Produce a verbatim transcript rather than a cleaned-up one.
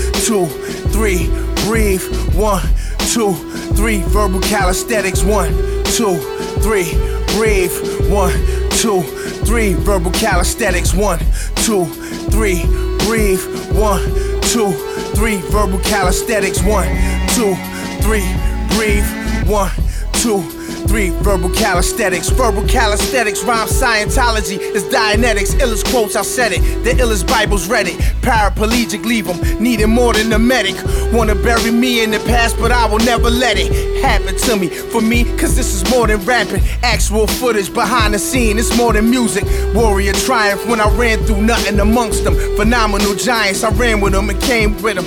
two, three, breathe. One, two, three, verbal calisthenics. One, two, three, breathe. One, two, three, verbal calisthenics. One, two, three, breathe. One, two, three, verbal calisthenics. One, two, three, breathe. One, two, three, verbal calisthenics. Verbal calisthenics, rhyme Scientology is Dianetics. Illest quotes, I said it. The illest Bibles read it. Paraplegic, leave them needing more than a medic. Wanna bury me in the past, but I will never let it happen to me. For me, cause this is more than rapping. Actual footage behind the scene, it's more than music. Warrior triumph when I ran through nothing amongst them. Phenomenal giants, I ran with them and came with them.